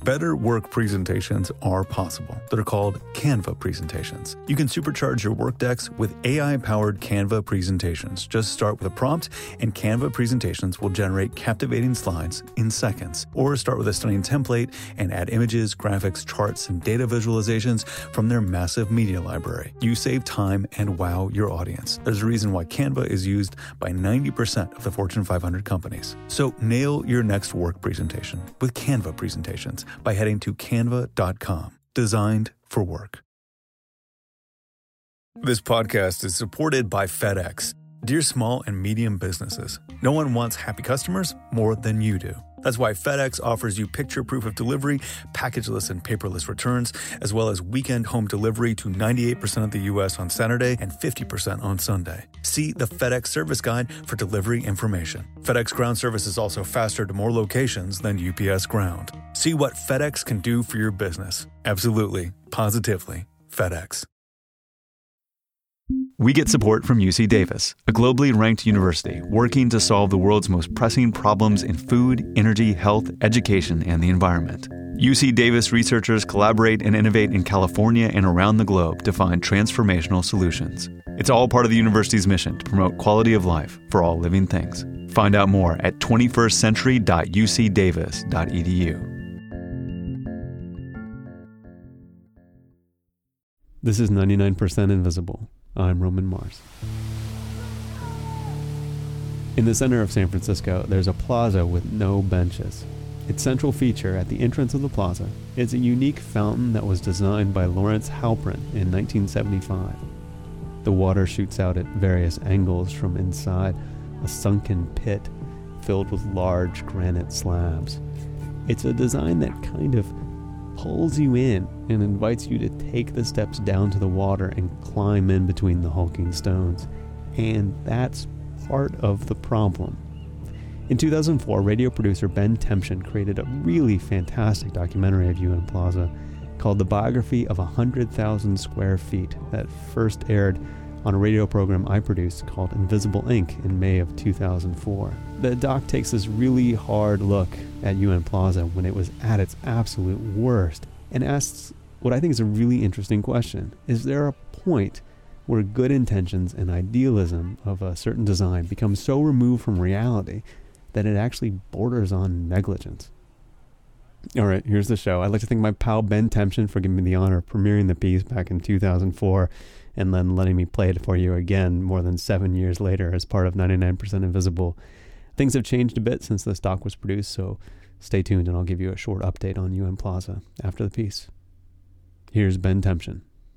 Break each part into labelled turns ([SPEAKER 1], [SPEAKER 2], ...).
[SPEAKER 1] Better work presentations are possible. They're called Canva presentations. You can supercharge your work decks with AI-powered Canva presentations. Just start with a prompt, and Canva presentations will generate captivating slides in seconds. Or start with a stunning template and add images, graphics, charts, and data visualizations from their massive media library. You save time and wow your audience. There's a reason why Canva is used by 90% of the Fortune 500 companies. So nail your next work presentation with Canva presentations by heading to canva.com. Designed for work. This podcast is supported by FedEx. Dear small and medium businesses, no one wants happy customers more than you do. That's why FedEx offers you picture proof of delivery, packageless and paperless returns, as well as weekend home delivery to 98% of the U.S. on Saturday and 50% on Sunday. See the FedEx service guide for delivery information. FedEx Ground service is also faster to more locations than UPS Ground. See what FedEx can do for your business. Absolutely, positively, FedEx.
[SPEAKER 2] We get support from UC Davis, a globally ranked university working to solve the world's most pressing problems in food, energy, health, education, and the environment. UC Davis researchers collaborate and innovate in California and around the globe to find transformational solutions. It's all part of the university's mission to promote quality of life for all living things. Find out more at 21stcentury.ucdavis.edu.
[SPEAKER 3] This is 99% Invisible. I'm Roman Mars. In the center of San Francisco, there's a plaza with no benches. Its central feature at the entrance of the plaza is a unique fountain that was designed by Lawrence Halprin in 1975. The water shoots out at various angles from inside a sunken pit filled with large granite slabs. It's a design that kind of pulls you in and invites you to take the steps down to the water and climb in between the hulking stones. And that's part of the problem. In 2004, radio producer Ben Temchin created a really fantastic documentary of UN Plaza called The Biography of 100,000 Square Feet that first aired on a radio program I produced called Invisible Inc. in May of 2004. The doc takes this really hard look at UN Plaza when it was at its absolute worst and asks what I think is a really interesting question. Is there a point where good intentions and idealism of a certain design become so removed from reality that it actually borders on negligence? All right, here's the show. I'd like to thank my pal Ben Temchin for giving me the honor of premiering the piece back in 2004 and then letting me play it for you again more than 7 years later as part of 99% Invisible. Things have changed a bit since this doc was produced, so stay tuned and I'll give you a short update on UN Plaza after the piece. Here's Ben Temchin.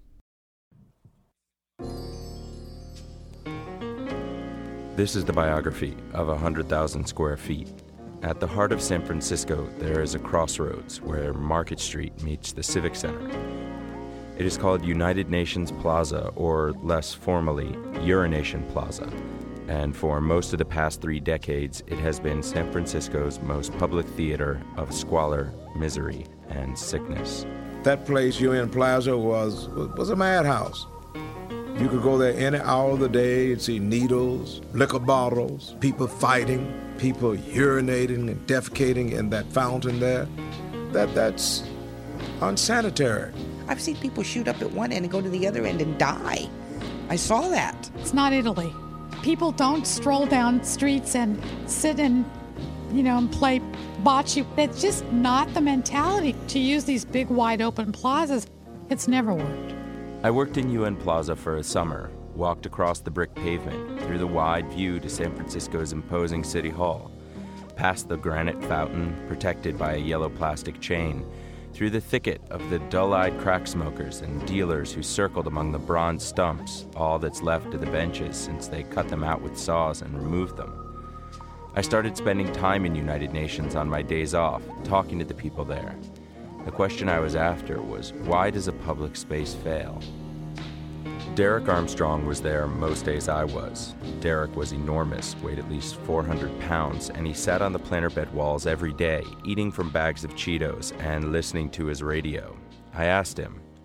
[SPEAKER 4] This is the biography of 100,000 square feet. At the heart of San Francisco, there is a crossroads where Market Street meets the Civic Center. It is called United Nations Plaza, or less formally, Urination Plaza. And for most of the past 3 decades, it has been San Francisco's most public theater of squalor, misery, and sickness.
[SPEAKER 5] That place, UN Plaza, was a madhouse. You could go there any hour of the day and see needles, liquor bottles, people fighting, people urinating and defecating in that fountain there. That's unsanitary.
[SPEAKER 6] I've seen people shoot up at one end and go to the other end and die. I saw that.
[SPEAKER 7] It's not Italy. People don't stroll down streets and sit and, and play bocce. It's just not the mentality to use these big, wide open plazas. It's never worked.
[SPEAKER 4] I worked in UN Plaza for a summer, walked across the brick pavement, through the wide view to San Francisco's imposing City Hall, past the granite fountain protected by a yellow plastic chain, through the thicket of the dull-eyed crack smokers and dealers who circled among the bronze stumps, all that's left of the benches since they cut them out with saws and removed them. I started spending time in United Nations on my days off, talking to the people there. The question I was after was, why does a public space fail? Derek Armstrong was there most days I was. Derek was enormous, weighed at least 400 pounds, and he sat on the planter bed walls every day, eating from bags of Cheetos and listening to his radio. I asked him,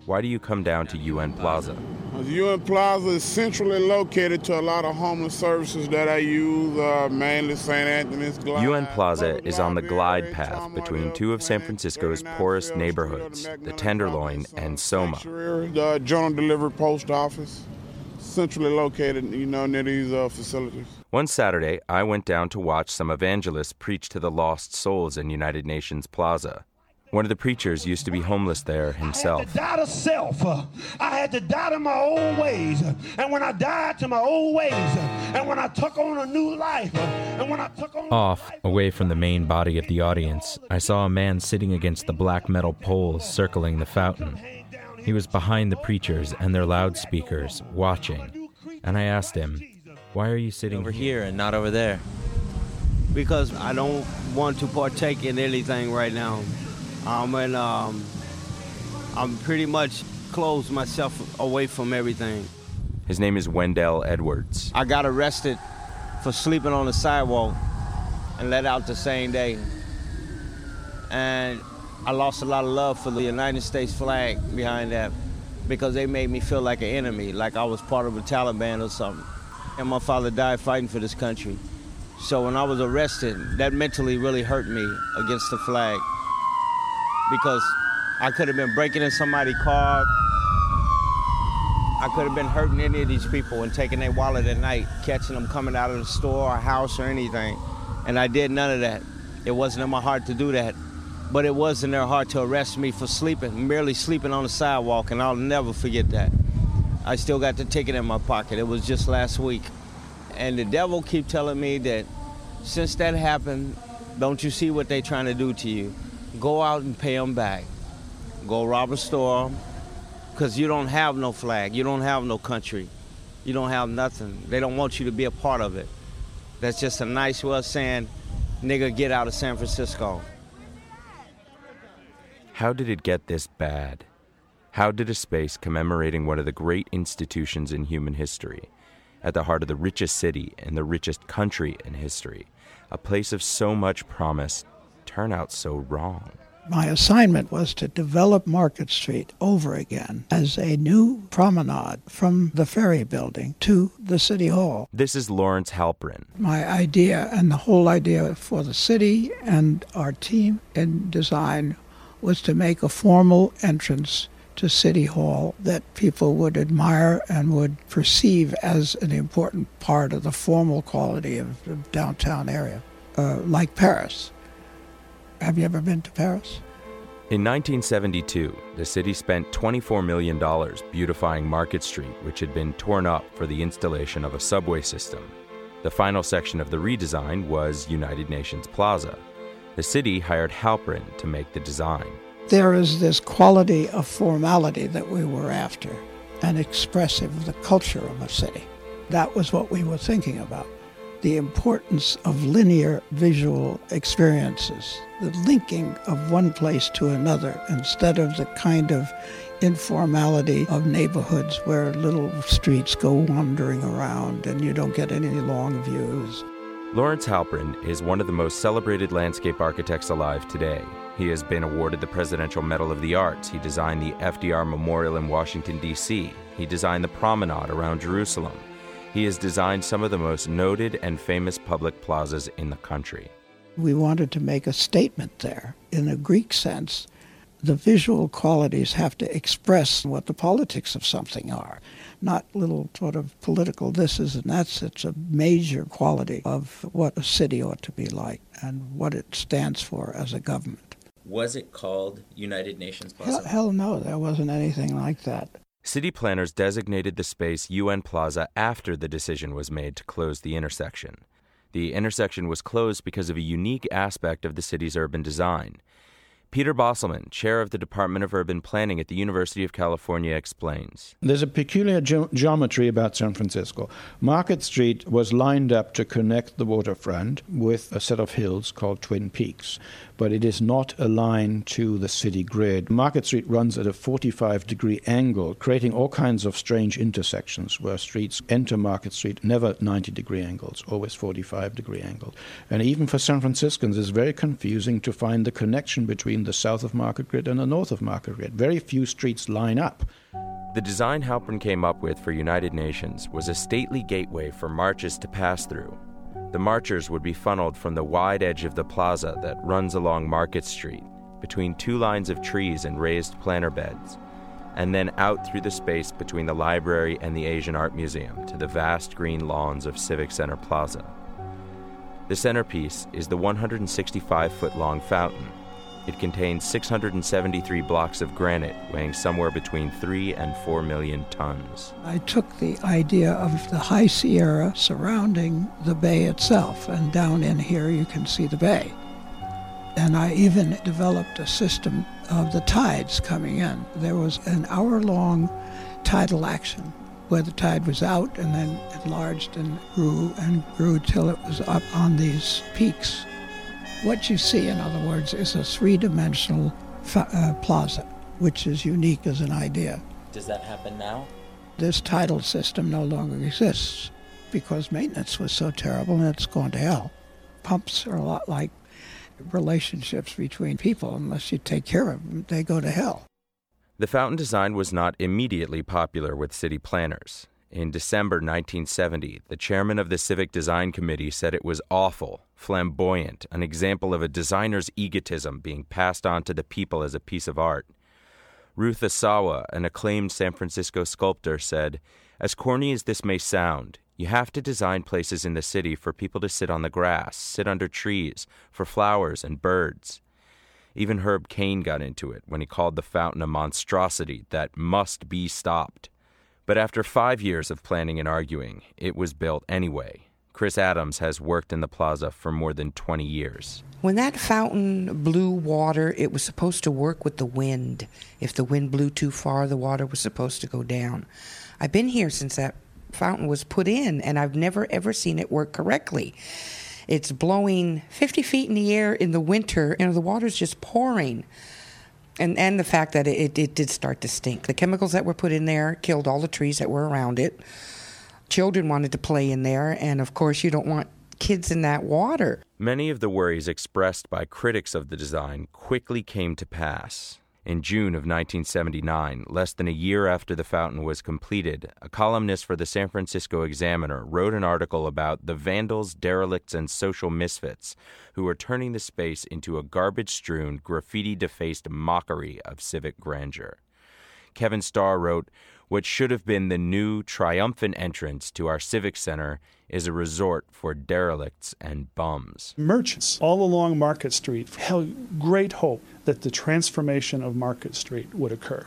[SPEAKER 4] Why do you come down to UN Plaza?
[SPEAKER 8] The UN Plaza is centrally located to a lot of homeless services that I use, mainly St. Anthony's Glide.
[SPEAKER 4] UN Plaza is on the glide path between two of San Francisco's poorest neighborhoods, the Tenderloin and Soma.
[SPEAKER 8] The Journal Delivery Post Office, centrally located, near these facilities.
[SPEAKER 4] One Saturday, I went down to watch some evangelists preach to the lost souls in United Nations Plaza. One of the preachers used to be homeless there himself.
[SPEAKER 9] I had to die to self. I had to die to my old ways. And when I died to my old ways, and when I took on a new life, and when I took on...
[SPEAKER 10] Off, away from the main body of the audience, I saw a man sitting against the black metal poles circling the fountain. He was behind the preachers and their loudspeakers, watching. And I asked him, "Why are you sitting
[SPEAKER 11] over here and not over there?" Because I don't want to partake in anything right now. I'm pretty much closed myself away from everything.
[SPEAKER 4] His name is Wendell Edwards.
[SPEAKER 11] I got arrested for sleeping on the sidewalk and let out the same day. And I lost a lot of love for the United States flag behind that because they made me feel like an enemy, like I was part of the Taliban or something. And my father died fighting for this country. So when I was arrested, that mentally really hurt me against the flag. Because I could have been breaking in somebody's car. I could have been hurting any of these people and taking their wallet at night, catching them coming out of the store or house or anything. And I did none of that. It wasn't in my heart to do that. But it was in their heart to arrest me for sleeping, merely sleeping on the sidewalk, and I'll never forget that. I still got the ticket in my pocket. It was just last week. And the devil keep telling me that since that happened, don't you see what they trying to do to you? Go out and pay them back. Go rob a store, because you don't have no flag. You don't have no country. You don't have nothing. They don't want you to be a part of it. That's just a nice way of saying, nigga, get out of San Francisco.
[SPEAKER 4] How did it get this bad? How did a space commemorating one of the great institutions in human history, at the heart of the richest city and the richest country in history, a place of so much promise, turn out so wrong?
[SPEAKER 12] My assignment was to develop Market Street over again as a new promenade from the ferry building to the City Hall.
[SPEAKER 4] This is Lawrence Halprin.
[SPEAKER 12] My idea and the whole idea for the city and our team in design was to make a formal entrance to City Hall that people would admire and would perceive as an important part of the formal quality of the downtown area, like Paris. Have you ever been to Paris?
[SPEAKER 4] In 1972, the city spent $24 million beautifying Market Street, which had been torn up for the installation of a subway system. The final section of the redesign was United Nations Plaza. The city hired Halprin to make the design.
[SPEAKER 12] There is this quality of formality that we were after, and expressive of the culture of a city. That was what we were thinking about. The importance of linear visual experiences, the linking of one place to another instead of the kind of informality of neighborhoods where little streets go wandering around and you don't get any long views.
[SPEAKER 4] Lawrence Halprin is one of the most celebrated landscape architects alive today. He has been awarded the Presidential Medal of the Arts. He designed the FDR Memorial in Washington, D.C. He designed the promenade around Jerusalem. He has designed some of the most noted and famous public plazas in the country.
[SPEAKER 12] We wanted to make a statement there. In a Greek sense, the visual qualities have to express what the politics of something are, not little sort of political thises and that's. It's a major quality of what a city ought to be like and what it stands for as a government.
[SPEAKER 13] Was it called United Nations Plaza?
[SPEAKER 12] Hell no, there wasn't anything like that.
[SPEAKER 4] City planners designated the space UN Plaza after the decision was made to close the intersection. The intersection was closed because of a unique aspect of the city's urban design. Peter Bosselman, chair of the Department of Urban Planning at the University of California, explains.
[SPEAKER 14] There's a peculiar geometry about San Francisco. Market Street was lined up to connect the waterfront with a set of hills called Twin Peaks. but it is not aligned to the city grid. Market Street runs at a 45-degree angle, creating all kinds of strange intersections where streets enter Market Street, never 90-degree angles, always 45-degree angles. And even for San Franciscans, it's very confusing to find the connection between the south of Market Grid and the north of Market Grid. Very few streets line up.
[SPEAKER 4] The design Halpern came up with for United Nations was a stately gateway for marches to pass through. The marchers would be funneled from the wide edge of the plaza that runs along Market Street, between two lines of trees and raised planter beds, and then out through the space between the library and the Asian Art Museum to the vast green lawns of Civic Center Plaza. The centerpiece is the 165-foot-long fountain. It contains 673 blocks of granite weighing somewhere between 3 and 4 million tons.
[SPEAKER 12] I took the idea of the High Sierra surrounding the bay itself, and down in here you can see the bay. And I even developed a system of the tides coming in. There was an hour-long tidal action where the tide was out and then enlarged and grew till it was up on these peaks. What you see, in other words, is a three-dimensional plaza, which is unique as an idea.
[SPEAKER 13] Does that happen now?
[SPEAKER 12] This tidal system no longer exists because maintenance was so terrible and it's gone to hell. Pumps are a lot like relationships between people. Unless you take care of them, they go to hell.
[SPEAKER 4] The fountain design was not immediately popular with city planners. In December 1970, the chairman of the Civic Design Committee said it was awful, flamboyant, an example of a designer's egotism being passed on to the people as a piece of art. Ruth Asawa, an acclaimed San Francisco sculptor, said, "As corny as this may sound, you have to design places in the city for people to sit on the grass, sit under trees, for flowers and birds." Even Herb Caen got into it when he called the fountain a monstrosity that must be stopped. But after 5 years of planning and arguing, it was built anyway. Chris Adams has worked in the plaza for more than 20 years.
[SPEAKER 6] When that fountain blew water, it was supposed to work with the wind. If the wind blew too far, the water was supposed to go down. I've been here since that fountain was put in, and I've never, ever seen it work correctly. It's blowing 50 feet in the air in the winter, and the water's just pouring. And the fact that it did start to stink. The chemicals that were put in there killed all the trees that were around it. Children wanted to play in there, and of course you don't want kids in that water.
[SPEAKER 4] Many of the worries expressed by critics of the design quickly came to pass. In June of 1979, less than a year after the fountain was completed, a columnist for the San Francisco Examiner wrote an article about the vandals, derelicts, and social misfits who were turning the space into a garbage-strewn, graffiti-defaced mockery of civic grandeur. Kevin Starr wrote, "What should have been the new, triumphant entrance to our civic center is a resort for derelicts and bums."
[SPEAKER 15] Merchants all along Market Street held great hope that the transformation of Market Street would occur.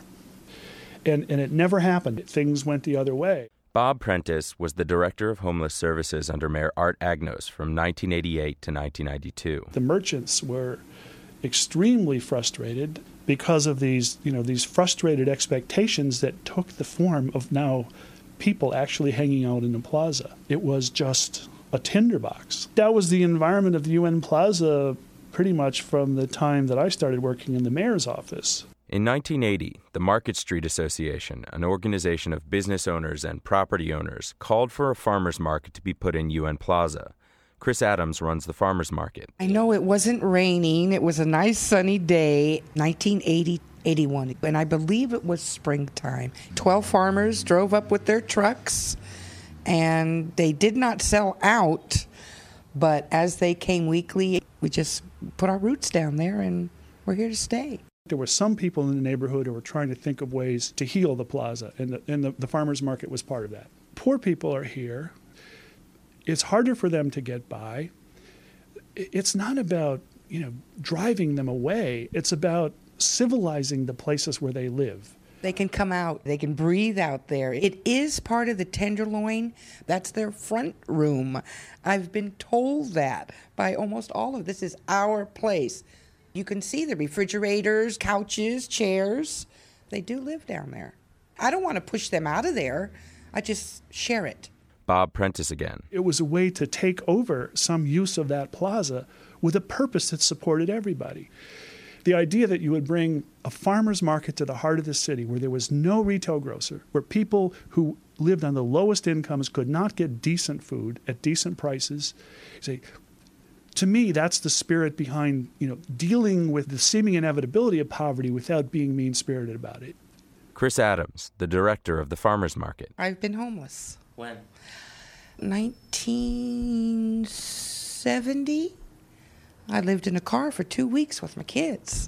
[SPEAKER 15] And it never happened. Things went the other way.
[SPEAKER 4] Bob Prentice was the director of homeless services under Mayor Art Agnos from 1988 to 1992.
[SPEAKER 15] The merchants were extremely frustrated because of these frustrated expectations that took the form of now people actually hanging out in the plaza. It was just a tinderbox. That was the environment of the UN Plaza pretty much from the time that I started working in the mayor's office.
[SPEAKER 4] In 1980, the Market Street Association, an organization of business owners and property owners, called for a farmers market to be put in UN Plaza. Chris Adams runs the farmers market.
[SPEAKER 6] I know it wasn't raining. It was a nice sunny day, 1980-81, and I believe it was springtime. 12 farmers drove up with their trucks, and they did not sell out, but as they came weekly, we just put our roots down there, and we're here to stay.
[SPEAKER 15] There were some people in the neighborhood who were trying to think of ways to heal the plaza, and the farmers market was part of that. Poor people are here. It's harder for them to get by. It's not about, driving them away. It's about civilizing the places where they live.
[SPEAKER 6] They can come out. They can breathe out there. It is part of the Tenderloin. That's their front room. I've been told that by almost all of this is our place. You can see the refrigerators, couches, chairs. They do live down there. I don't want to push them out of there. I just share it.
[SPEAKER 4] Bob Prentice again.
[SPEAKER 15] It was a way to take over some use of that plaza with a purpose that supported everybody. The idea that you would bring a farmer's market to the heart of the city where there was no retail grocer, where people who lived on the lowest incomes could not get decent food at decent prices. Say, to me, that's the spirit behind, dealing with the seeming inevitability of poverty without being mean-spirited about it.
[SPEAKER 4] Chris Adams, the director of the farmers market.
[SPEAKER 6] I've been homeless.
[SPEAKER 13] When?
[SPEAKER 6] 1970. I lived in a car for 2 weeks with my kids.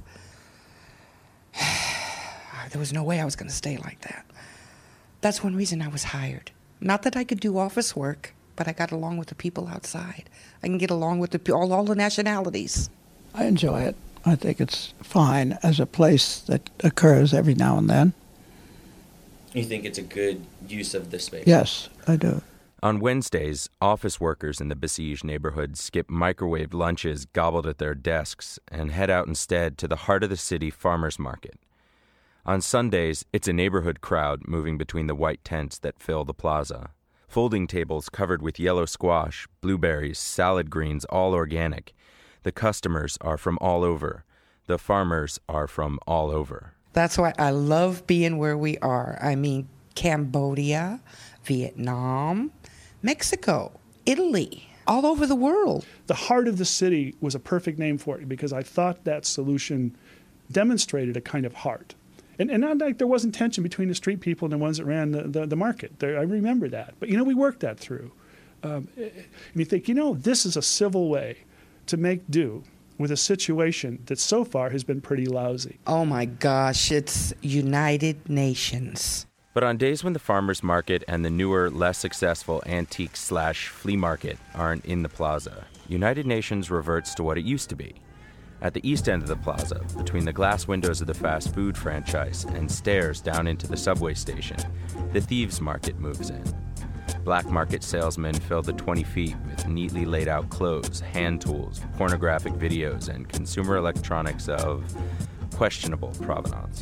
[SPEAKER 6] There was no way I was going to stay like that. That's one reason I was hired. Not that I could do office work, but I got along with the people outside. I can get along with all the nationalities.
[SPEAKER 12] I enjoy it. I think it's fine as a place that occurs every now and then.
[SPEAKER 13] You think it's a good use of the space?
[SPEAKER 12] Yes, I do.
[SPEAKER 4] On Wednesdays, office workers in the besieged neighborhood skip microwaved lunches gobbled at their desks and head out instead to the heart of the city farmers market. On Sundays, it's a neighborhood crowd moving between the white tents that fill the plaza. Folding tables covered with yellow squash, blueberries, salad greens, all organic. The customers are from all over. The farmers are from all over.
[SPEAKER 6] That's why I love being where we are. I mean, Cambodia, Vietnam, Mexico, Italy, all over the world.
[SPEAKER 15] The heart of the city was a perfect name for it because I thought that solution demonstrated a kind of heart. And not like there wasn't tension between the street people and the ones that ran the market. I remember that. But, we worked that through. And you think, this is a civil way to make do with a situation that so far has been pretty lousy.
[SPEAKER 6] Oh, my gosh, it's United Nations.
[SPEAKER 4] But on days when the farmers market and the newer, less successful antique/flea market aren't in the plaza, United Nations reverts to what it used to be. At the east end of the plaza, between the glass windows of the fast food franchise and stairs down into the subway station, the thieves' market moves in. Black market salesmen fill the 20 feet with neatly laid out clothes, hand tools, pornographic videos, and consumer electronics of questionable provenance.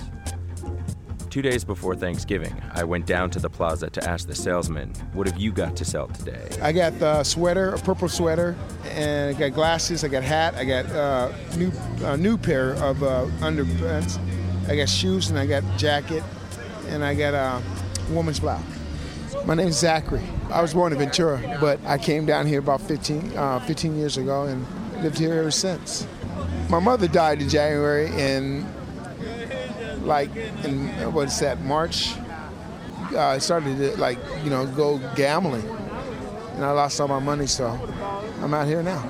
[SPEAKER 4] 2 days before Thanksgiving, I went down to the plaza to ask the salesman, what have you got to sell today?
[SPEAKER 16] I got the sweater, a purple sweater, and I got glasses, I got hat, I got a new pair of underpants, I got shoes, and I got jacket, and I got a woman's blouse. My name's Zachary. I was born in Ventura, but I came down here about 15 years ago and lived here ever since. My mother died in January, and March, I started to go gambling, and I lost all my money, so I'm out here now.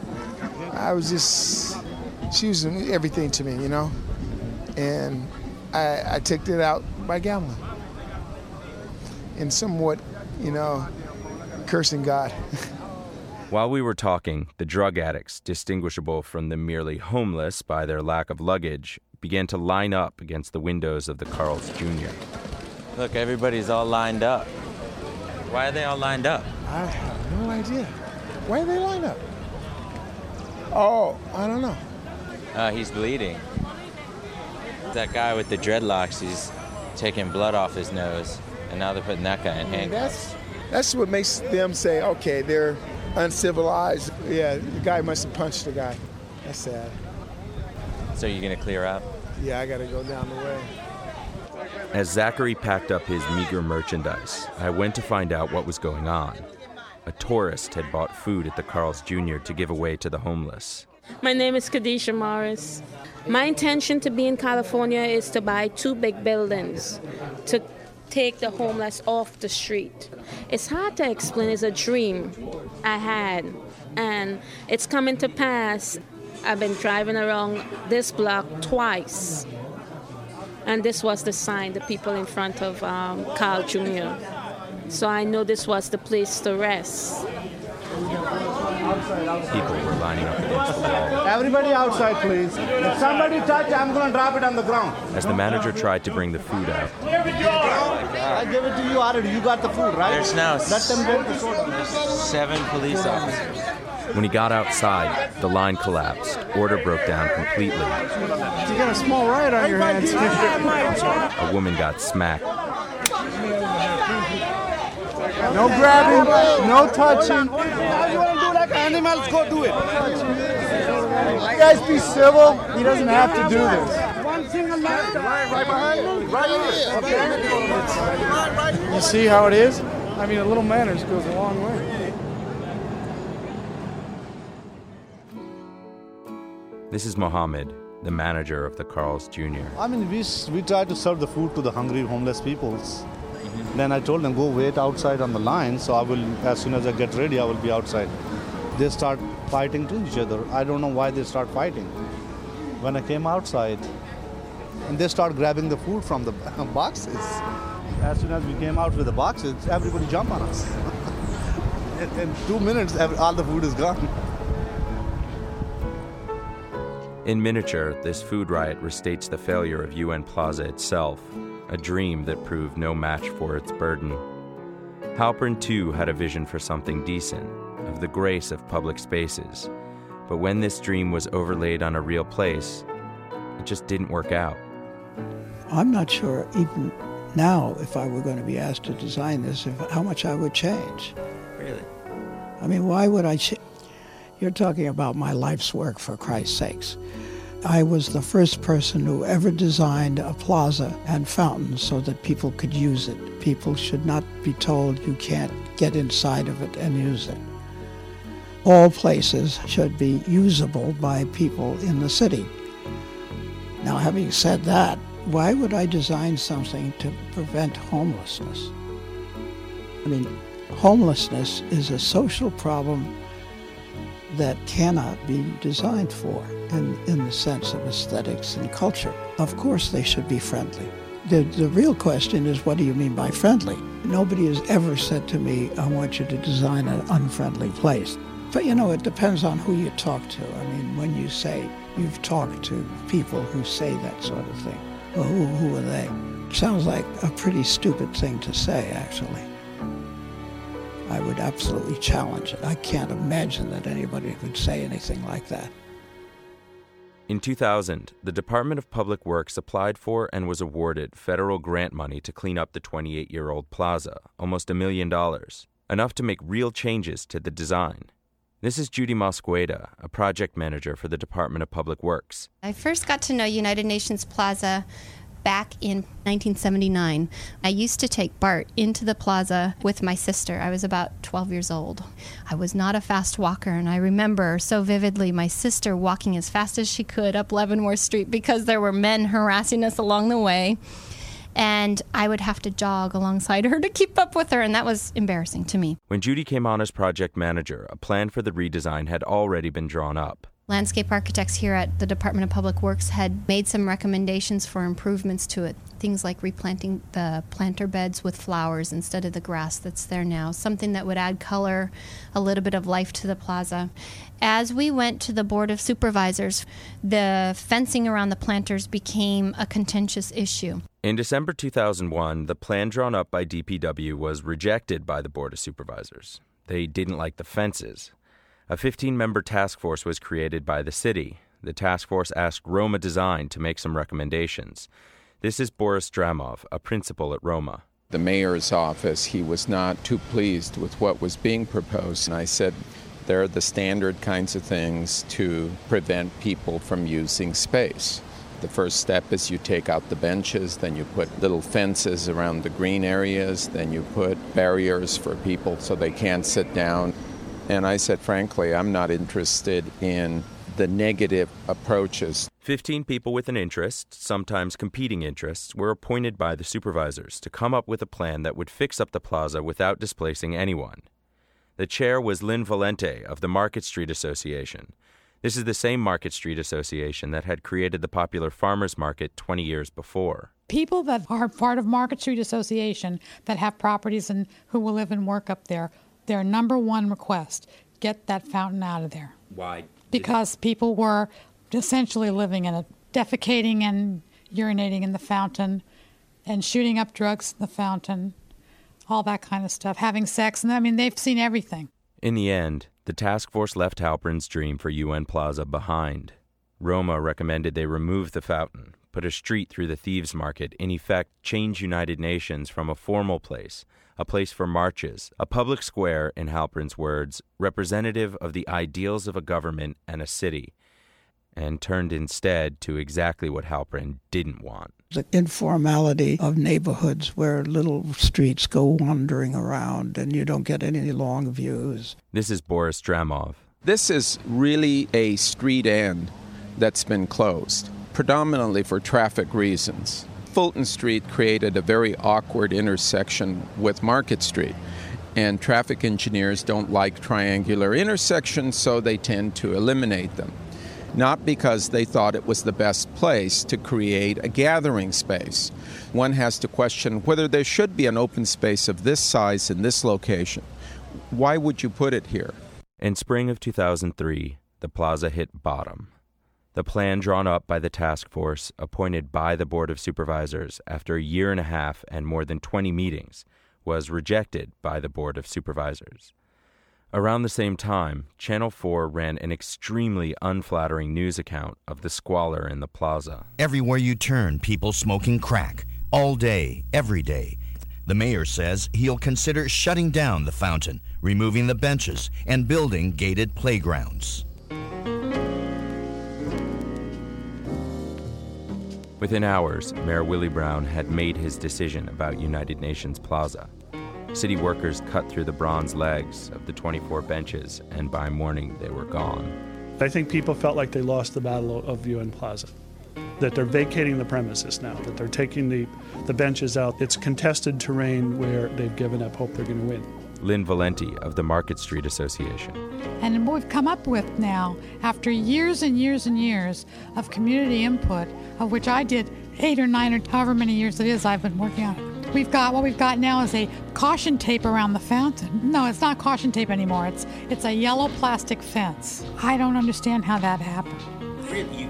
[SPEAKER 16] She was everything to me, and I took it out by gambling and somewhat, cursing God.
[SPEAKER 4] While we were talking, the drug addicts, distinguishable from the merely homeless by their lack of luggage, began to line up against the windows of the Carl's Jr.
[SPEAKER 11] Look, everybody's all lined up. Why are they all lined up?
[SPEAKER 16] I have no idea. Why are they lined up? Oh, I don't know.
[SPEAKER 11] He's bleeding. That guy with the dreadlocks, he's taking blood off his nose, and now they're putting that guy in handcuffs.
[SPEAKER 16] That's what makes them say, okay, they're uncivilized. Yeah, the guy must have punched the guy. That's sad.
[SPEAKER 11] So you're going to clear up?
[SPEAKER 16] Yeah, I got to go down the way.
[SPEAKER 4] As Zachary packed up his meager merchandise, I went to find out what was going on. A tourist had bought food at the Carl's Jr. to give away to the homeless.
[SPEAKER 17] My name is Kadisha Morris. My intention to be in California is to buy 2 big buildings to take the homeless off the street. It's hard to explain. It's a dream I had, and it's coming to pass. I've been driving around this block twice, and this was the sign, the people in front of Carl Jr. So I know this was the place to rest.
[SPEAKER 4] People were lining up against the wall.
[SPEAKER 18] Everybody outside, please. If somebody touch, I'm going to drop it on the ground.
[SPEAKER 4] As the manager tried to bring the food out,
[SPEAKER 18] I gave it to you already. You got the food, right?
[SPEAKER 11] There's now
[SPEAKER 18] Let them get the soda.
[SPEAKER 11] 7 police officers.
[SPEAKER 4] when he got outside, the line collapsed. Order broke down completely.
[SPEAKER 18] You got a small riot on your hands.
[SPEAKER 4] A woman got smacked.
[SPEAKER 18] No grabbing, no touching. How you want to do like animals? Go do it. You guys be civil. He doesn't have to do this.
[SPEAKER 9] One single left. Right behind me. Right here. Okay.
[SPEAKER 18] You see how it is? I mean, a little manners goes a long way.
[SPEAKER 4] This is Mohammed, the manager of the Carl's Jr.
[SPEAKER 19] I mean, we try to serve the food to the hungry, homeless peoples. Then I told them, go wait outside on the line, so I will, as soon as I get ready, I will be outside. They start fighting to each other. I don't know why they start fighting. When I came outside, and they start grabbing the food from the boxes. As soon as we came out with the boxes, everybody jumped on us. In 2 minutes, all the food is gone.
[SPEAKER 4] In miniature, this food riot restates the failure of UN Plaza itself, a dream that proved no match for its burden. Halpern, too, had a vision for something decent, of the grace of public spaces. But when this dream was overlaid on a real place, it just didn't work out.
[SPEAKER 12] I'm not sure even now, if I were going to be asked to design this, how much I would change.
[SPEAKER 13] Really?
[SPEAKER 12] I mean, why would I change? You're talking about my life's work, for Christ's sakes. I was the first person who ever designed a plaza and fountains so that people could use it. People should not be told you can't get inside of it and use it. All places should be usable by people in the city. Now, having said that, why would I design something to prevent homelessness? I mean, homelessness is a social problem that cannot be designed for in the sense of aesthetics and culture. Of course they should be friendly. The real question is, what do you mean by friendly? Nobody has ever said to me, I want you to design an unfriendly place. But you know, it depends on who you talk to. I mean, when you say you've talked to people who say that sort of thing, well, who are they? Sounds like a pretty stupid thing to say, actually. I would absolutely challenge it. I can't imagine that anybody could say anything like that.
[SPEAKER 4] In 2000, the Department of Public Works applied for and was awarded federal grant money to clean up the 28-year-old plaza, almost $1 million, enough to make real changes to the design. This is Judy Mosqueda, a project manager for the Department of Public Works.
[SPEAKER 20] I first got to know United Nations Plaza back in 1979. I used to take Bart into the plaza with my sister. I was about 12 years old. I was not a fast walker, and I remember so vividly my sister walking as fast as she could up Leavenworth Street because there were men harassing us along the way, and I would have to jog alongside her to keep up with her, and that was embarrassing to me.
[SPEAKER 4] When Judy came on as project manager, a plan for the redesign had already been drawn up.
[SPEAKER 20] Landscape architects here at the Department of Public Works had made some recommendations for improvements to it. Things like replanting the planter beds with flowers instead of the grass that's there now, something that would add color, a little bit of life to the plaza. As we went to the Board of Supervisors, the fencing around the planters became a contentious issue.
[SPEAKER 4] In December 2001, the plan drawn up by DPW was rejected by the Board of Supervisors. They didn't like the fences. A 15-member task force was created by the city. The task force asked Roma Design to make some recommendations. This is Boris Dramov, a principal at Roma.
[SPEAKER 21] The mayor's office, he was not too pleased with what was being proposed. And I said, there are the standard kinds of things to prevent people from using space. The first step is you take out the benches, then you put little fences around the green areas, then you put barriers for people so they can't sit down. And I said, frankly, I'm not interested in the negative approaches.
[SPEAKER 4] 15 people with an interest, sometimes competing interests, were appointed by the supervisors to come up with a plan that would fix up the plaza without displacing anyone. The chair was Lynn Valente of the Market Street Association. This is the same Market Street Association that had created the popular farmers market 20 years before.
[SPEAKER 7] People that are part of Market Street Association that have properties and who will live and work up there, their number one request, get that fountain out of there.
[SPEAKER 13] Why?
[SPEAKER 7] Because people were essentially living in it, defecating and urinating in the fountain and shooting up drugs in the fountain, all that kind of stuff, having sex. And I mean, they've seen everything.
[SPEAKER 4] In the end, the task force left Halpern's dream for UN Plaza behind. Roma recommended they remove the fountain, put a street through the Thieves' Market, in effect change United Nations from a formal place, a place for marches, a public square, in Halpern's words, representative of the ideals of a government and a city. and turned instead to exactly what Halprin didn't want.
[SPEAKER 12] The informality of neighborhoods where little streets go wandering around and you don't get any long views.
[SPEAKER 4] This is Boris Dramov.
[SPEAKER 21] This is really a street end that's been closed, predominantly for traffic reasons. Fulton Street created a very awkward intersection with Market Street, and traffic engineers don't like triangular intersections, so they tend to eliminate them. Not because they thought it was the best place to create a gathering space. One has to question whether there should be an open space of this size in this location. Why would you put it here?
[SPEAKER 4] In spring of 2003, the plaza hit bottom. The plan drawn up by the task force appointed by the Board of Supervisors after a year and a half and more than 20 meetings was rejected by the Board of Supervisors. Around the same time, Channel 4 ran an extremely unflattering news account of the squalor in the plaza.
[SPEAKER 1] Everywhere you turn, people smoking crack. All day, every day. The mayor says he'll consider shutting down the fountain, removing the benches, and building gated playgrounds.
[SPEAKER 4] Within hours, Mayor Willie Brown had made his decision about United Nations Plaza. City workers cut through the bronze legs of the 24 benches, and by morning they were gone.
[SPEAKER 15] I think people felt like they lost the battle of UN Plaza, that they're vacating the premises now, that they're taking the benches out. It's contested terrain where they've given up hope they're going to win.
[SPEAKER 4] Lynn Valenti of the Market Street Association.
[SPEAKER 7] And what we've come up with now, after years and years and years of community input, of which I did 8 or 9 or however many years it is I've been working on it, what we've got now is a caution tape around the fountain. No, it's not caution tape anymore. It's a yellow plastic fence. I don't understand how that happened.
[SPEAKER 13] Really?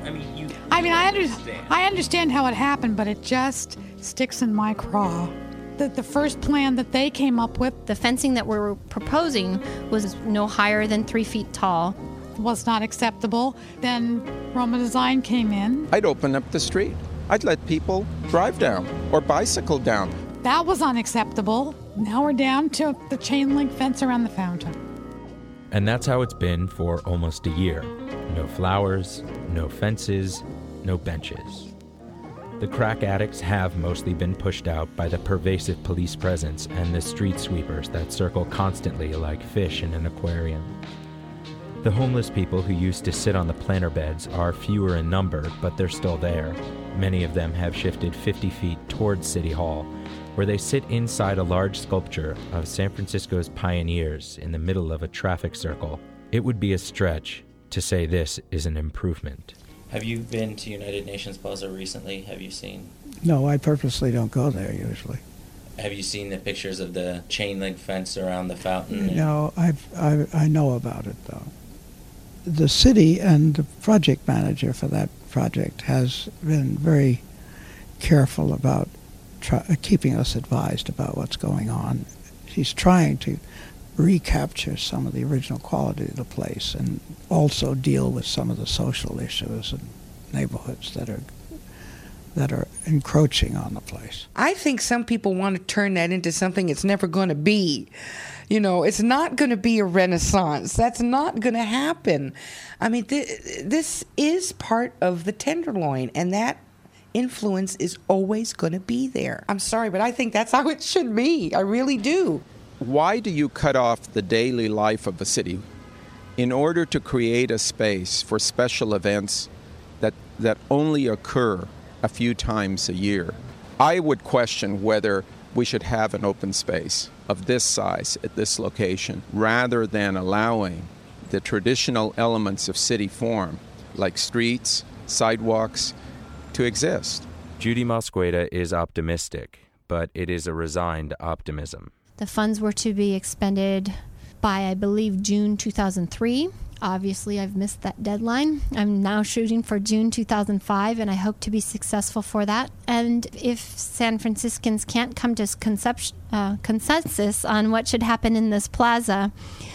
[SPEAKER 7] I understand how it happened, but it just sticks in my craw. The first plan that they came up with,
[SPEAKER 20] the fencing that we were proposing was no higher than 3 feet tall.
[SPEAKER 7] Was not acceptable. Then Roma Design came in.
[SPEAKER 21] I'd open up the street. I'd let people drive down or bicycle down.
[SPEAKER 7] That was unacceptable. Now we're down to the chain link fence around the fountain.
[SPEAKER 10] And that's how it's been for almost a year. No flowers, no fences, no benches. The crack addicts have mostly been pushed out by the pervasive police presence and the street sweepers that circle constantly like fish in an aquarium. The homeless people who used to sit on the planter beds are fewer in number, but they're still there. Many of them have shifted 50 feet towards City Hall, where they sit inside a large sculpture of San Francisco's pioneers in the middle of a traffic circle. It would be a stretch to say this is an improvement.
[SPEAKER 13] Have you been to United Nations Plaza recently? Have you seen?
[SPEAKER 12] No, I purposely don't go there usually.
[SPEAKER 13] Have you seen the pictures of the chain link fence around the fountain?
[SPEAKER 12] No, I know about it though. The city and the project manager for that project has been very careful about keeping us advised about what's going on. He's trying to recapture some of the original quality of the place and also deal with some of the social issues and neighborhoods that are encroaching on the place.
[SPEAKER 6] I think some people want to turn that into something it's never going to be. You know, it's not going to be a renaissance. That's not going to happen. I mean, this is part of the Tenderloin, and that influence is always going to be there. I'm sorry, but I think that's how it should be. I really do.
[SPEAKER 21] Why do you cut off the daily life of a city in order to create a space for special events that only occur a few times a year? I would question whether we should have an open space of this size at this location rather than allowing the traditional elements of city form, like streets, sidewalks, to exist.
[SPEAKER 4] Judy Mosqueda is optimistic, but it is a resigned optimism.
[SPEAKER 20] The funds were to be expended by, I believe, June 2003. Obviously, I've missed that deadline. I'm now shooting for June 2005, and I hope to be successful for that. And if San Franciscans can't come to consensus on what should happen in this plaza,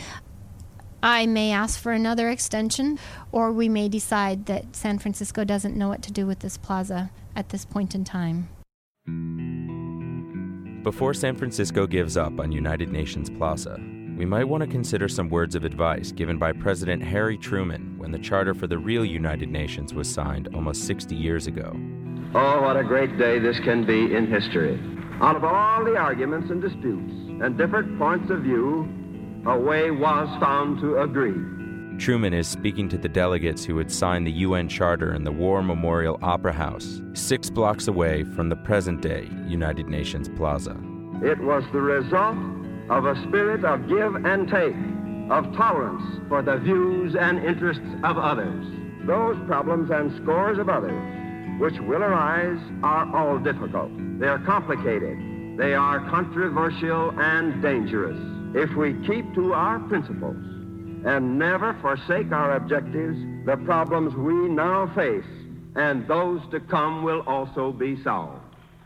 [SPEAKER 20] I may ask for another extension, or we may decide that San Francisco doesn't know what to do with this plaza at this point in time.
[SPEAKER 4] Before San Francisco gives up on United Nations Plaza, we might want to consider some words of advice given by President Harry Truman when the charter for the real United Nations was signed almost 60 years ago.
[SPEAKER 2] Oh, what a great day this can be in history. Out of all the arguments and disputes and different points of view, a way was found to agree.
[SPEAKER 4] Truman is speaking to the delegates who had signed the UN Charter in the War Memorial Opera House, 6 blocks away from the present-day United Nations Plaza.
[SPEAKER 2] It was the result of a spirit of give and take, of tolerance for the views and interests of others. Those problems and scores of others which will arise are all difficult. They are complicated. They are controversial and dangerous. If we keep to our principles and never forsake our objectives, the problems we now face and those to come will also be solved.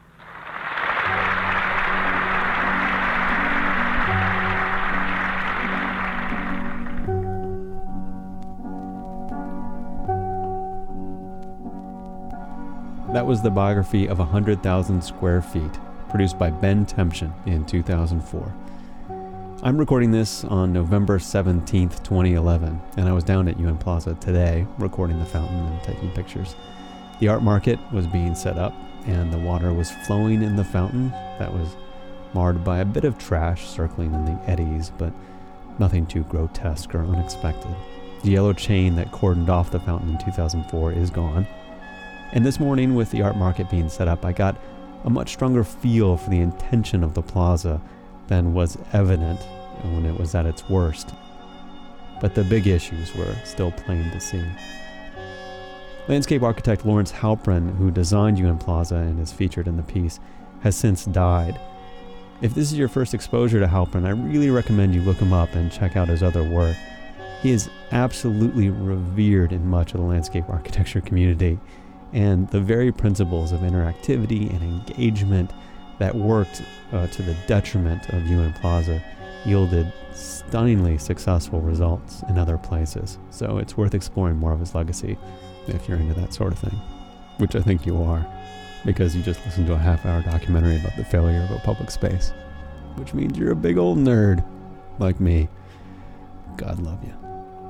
[SPEAKER 3] That was the biography of 100,000 Square Feet, produced by Ben Temchin in 2004. I'm recording this on November 17th, 2011, and I was down at UN Plaza today recording the fountain and taking pictures. The art market was being set up, and the water was flowing in the fountain that was marred by a bit of trash circling in the eddies, but nothing too grotesque or unexpected. The yellow chain that cordoned off the fountain in 2004 is gone. And this morning, with the art market being set up, I got a much stronger feel for the intention of the plaza than was evident when it was at its worst. But the big issues were still plain to see. Landscape architect Lawrence Halprin, who designed UN Plaza and is featured in the piece, has since died. If this is your first exposure to Halprin, I really recommend you look him up and check out his other work. He is absolutely revered in much of the landscape architecture community, and the very principles of interactivity and engagement that worked to the detriment of UN Plaza yielded stunningly successful results in other places. So it's worth exploring more of his legacy if you're into that sort of thing, which I think you are, because you just listened to a half-hour documentary about the failure of a public space, which means you're a big old nerd like me. God love you.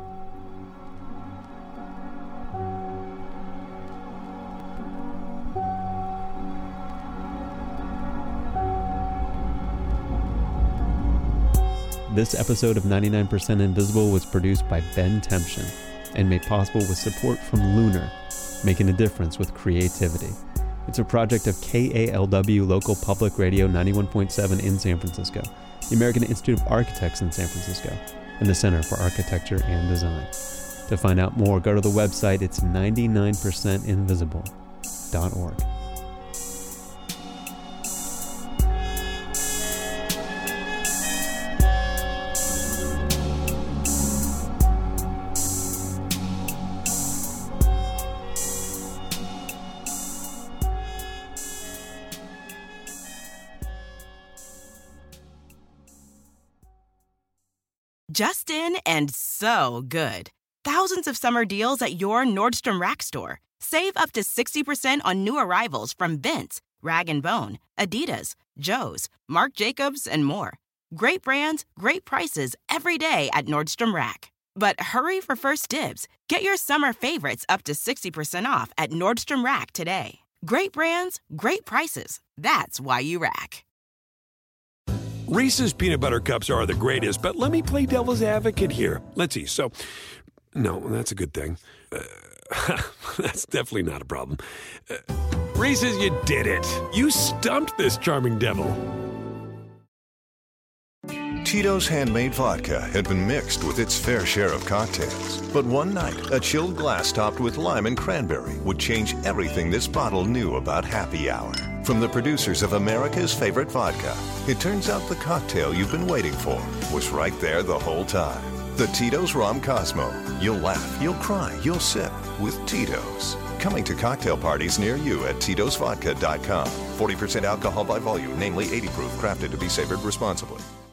[SPEAKER 3] This episode of 99% Invisible was produced by Ben Temchin and made possible with support from Lunar, making a difference with creativity. It's a project of KALW Local Public Radio 91.7 in San Francisco, the American Institute of Architects in San Francisco, and the Center for Architecture and Design. To find out more, go to the website. It's 99percentinvisible.org.
[SPEAKER 22] Just in and so good. Thousands of summer deals at your Nordstrom Rack store. Save up to 60% on new arrivals from Vince, Rag & Bone, Adidas, Joe's, Marc Jacobs, and more. Great brands, great prices every day at Nordstrom Rack. But hurry for first dibs. Get your summer favorites up to 60% off at Nordstrom Rack today. Great brands, great prices. That's why you rack.
[SPEAKER 23] Reese's Peanut Butter Cups are the greatest, but let me play devil's advocate here. Let's see. So, no, that's a good thing. That's definitely not a problem. Reese's, you did it. You stumped this charming devil.
[SPEAKER 24] Tito's Handmade Vodka had been mixed with its fair share of cocktails. But one night, a chilled glass topped with lime and cranberry would change everything this bottle knew about happy hour. From the producers of America's favorite vodka, it turns out the cocktail you've been waiting for was right there the whole time. The Tito's Rom Cosmo. You'll laugh, you'll cry, you'll sip with Tito's. Coming to cocktail parties near you at Tito'sVodka.com. 40% alcohol by volume, namely 80 proof, crafted to be savored responsibly.